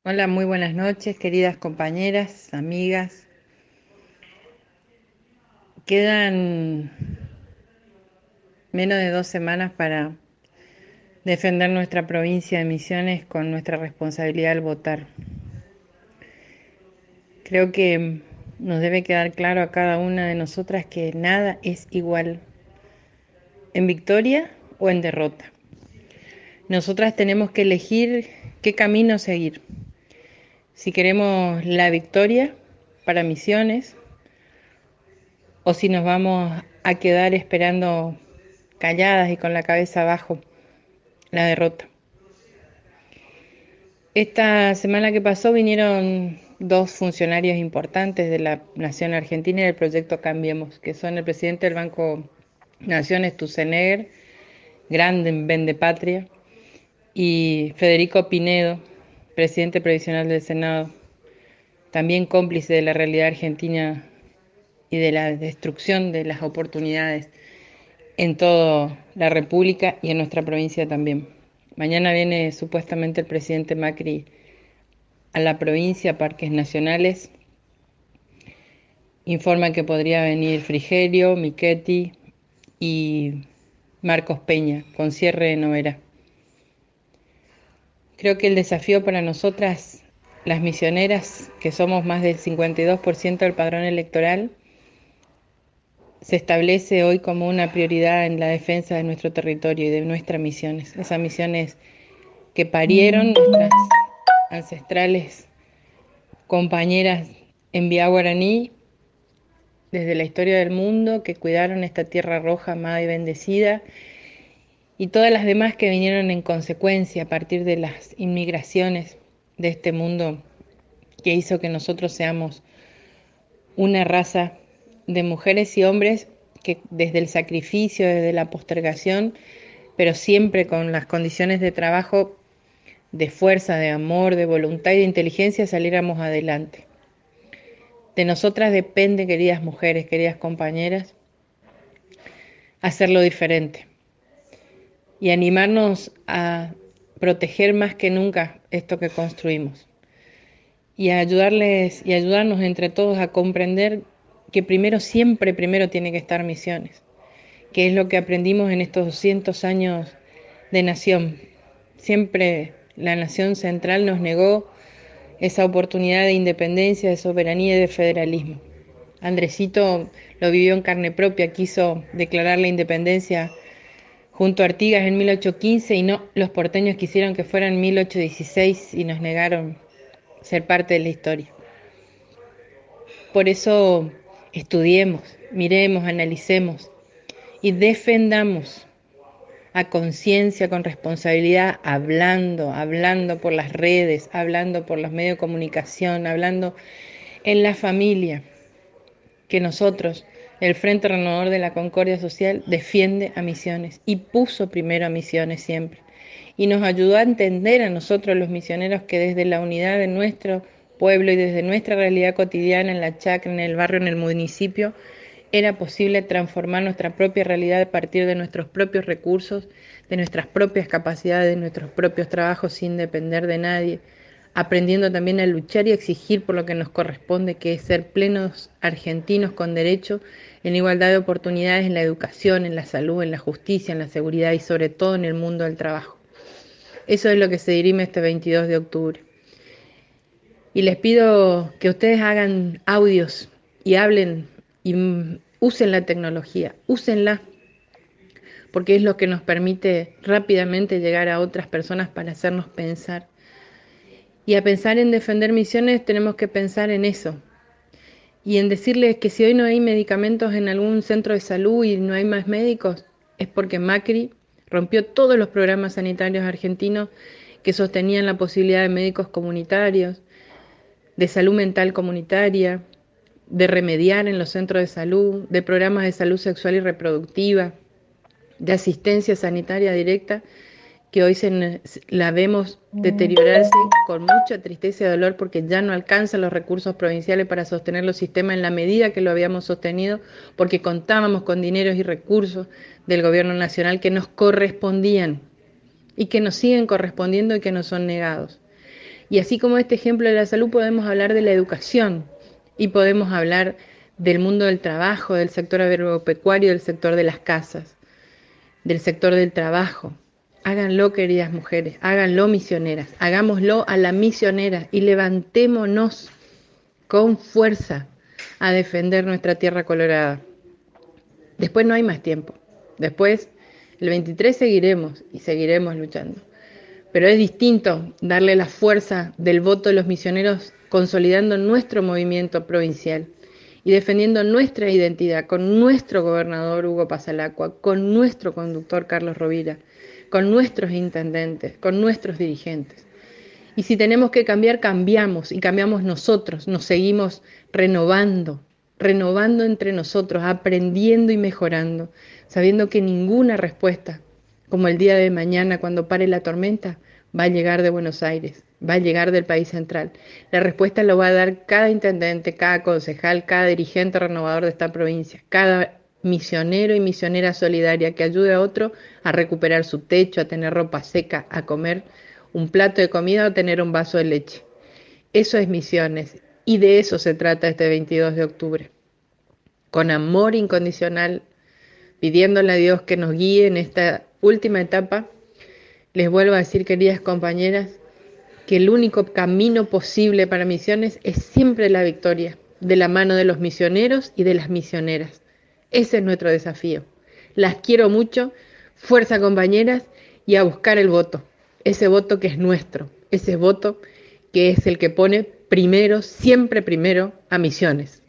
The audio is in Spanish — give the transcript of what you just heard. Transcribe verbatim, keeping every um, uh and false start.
Hola, muy buenas noches, queridas compañeras, amigas. Quedan menos de dos semanas para defender nuestra provincia de Misiones con nuestra responsabilidad al votar. Creo que nos debe quedar claro a cada una de nosotras que nada es igual en victoria o en derrota. Nosotras tenemos que elegir qué camino seguir. Si queremos la victoria para Misiones o si nos vamos a quedar esperando calladas y con la cabeza abajo la derrota. Esta semana que pasó vinieron dos funcionarios importantes de la Nación Argentina y del proyecto Cambiemos, que son el presidente del Banco Nación Sturzenegger, grande vendepatria, y Federico Pinedo, presidente provisional del Senado, también cómplice de la realidad argentina y de la destrucción de las oportunidades en toda la República y en nuestra provincia también. Mañana viene supuestamente el presidente Macri a la provincia, a Parques Nacionales. Informan que podría venir Frigerio, Michetti y Marcos Peña, con cierre de Noguera. Creo que el desafío para nosotras, las misioneras, que somos más del cincuenta y dos por ciento del padrón electoral, se establece hoy como una prioridad en la defensa de nuestro territorio y de nuestras misiones. Esas misiones que parieron nuestras ancestrales compañeras en Vía Guaraní desde la historia del mundo, que cuidaron esta tierra roja amada y bendecida, y todas las demás que vinieron en consecuencia a partir de las inmigraciones de este mundo que hizo que nosotros seamos una raza de mujeres y hombres que desde el sacrificio, desde la postergación, pero siempre con las condiciones de trabajo, de fuerza, de amor, de voluntad y de inteligencia, saliéramos adelante. De nosotras depende, queridas mujeres, queridas compañeras, hacerlo diferente y animarnos a proteger más que nunca esto que construimos y a ayudarles y ayudarnos entre todos a comprender que primero, siempre primero tiene que estar Misiones, que es lo que aprendimos en estos doscientos años de nación. Siempre la nación central nos negó esa oportunidad de independencia, de soberanía y de federalismo. Andresito lo vivió en carne propia, quiso declarar la independencia junto a Artigas en mil ochocientos quince y no, los porteños quisieron que fuera en mil ochocientos dieciséis y nos negaron ser parte de la historia. Por eso estudiemos, miremos, analicemos y defendamos a conciencia, con responsabilidad, hablando, hablando por las redes, hablando por los medios de comunicación, hablando en la familia, que nosotros, el Frente Renovador de la Concordia Social, defiende a Misiones y puso primero a Misiones siempre. Y nos ayudó a entender a nosotros los misioneros que desde la unidad de nuestro pueblo y desde nuestra realidad cotidiana en la chacra, en el barrio, en el municipio, era posible transformar nuestra propia realidad a partir de nuestros propios recursos, de nuestras propias capacidades, de nuestros propios trabajos sin depender de nadie, aprendiendo también a luchar y exigir por lo que nos corresponde, que es ser plenos argentinos con derecho, en igualdad de oportunidades en la educación, en la salud, en la justicia, en la seguridad y sobre todo en el mundo del trabajo. Eso es lo que se dirime este veintidós de octubre. Y les pido que ustedes hagan audios y hablen y usen la tecnología, úsenla, porque es lo que nos permite rápidamente llegar a otras personas para hacernos pensar. Y a pensar en defender Misiones tenemos que pensar en eso. Y en decirles que si hoy no hay medicamentos en algún centro de salud y no hay más médicos, es porque Macri rompió todos los programas sanitarios argentinos que sostenían la posibilidad de médicos comunitarios, de salud mental comunitaria, de remediar en los centros de salud, de programas de salud sexual y reproductiva, de asistencia sanitaria directa, que hoy se, la vemos deteriorarse con mucha tristeza y dolor porque ya no alcanzan los recursos provinciales para sostener los sistemas en la medida que lo habíamos sostenido, porque contábamos con dineros y recursos del gobierno nacional que nos correspondían y que nos siguen correspondiendo y que nos son negados. Y así como este ejemplo de la salud, podemos hablar de la educación y podemos hablar del mundo del trabajo, del sector agropecuario, del sector de las casas, del sector del trabajo. Háganlo, queridas mujeres, háganlo, misioneras, hagámoslo a la misionera y levantémonos con fuerza a defender nuestra tierra colorada. Después no hay más tiempo. Después, el veintitrés seguiremos y seguiremos luchando. Pero es distinto darle la fuerza del voto de los misioneros consolidando nuestro movimiento provincial y defendiendo nuestra identidad con nuestro gobernador Hugo Pasalacqua, con nuestro conductor Carlos Rovira, con nuestros intendentes, con nuestros dirigentes. Y si tenemos que cambiar, cambiamos y cambiamos nosotros, nos seguimos renovando, renovando entre nosotros, aprendiendo y mejorando, sabiendo que ninguna respuesta, como el día de mañana cuando pare la tormenta, va a llegar de Buenos Aires, va a llegar del país central. La respuesta la va a dar cada intendente, cada concejal, cada dirigente renovador de esta provincia, cada misionero y misionera solidaria que ayude a otro a recuperar su techo, a tener ropa seca, a comer un plato de comida o tener un vaso de leche. Eso es misiones y de eso se trata este veintidós de octubre. Con amor incondicional, pidiéndole a Dios que nos guíe en esta última etapa, les vuelvo a decir, queridas compañeras, que el único camino posible para misiones es siempre la victoria, de la mano de los misioneros y de las misioneras. Ese es nuestro desafío. Las quiero mucho, fuerza compañeras, y a buscar el voto. Ese voto que es nuestro, ese voto que es el que pone primero, siempre primero, a misiones.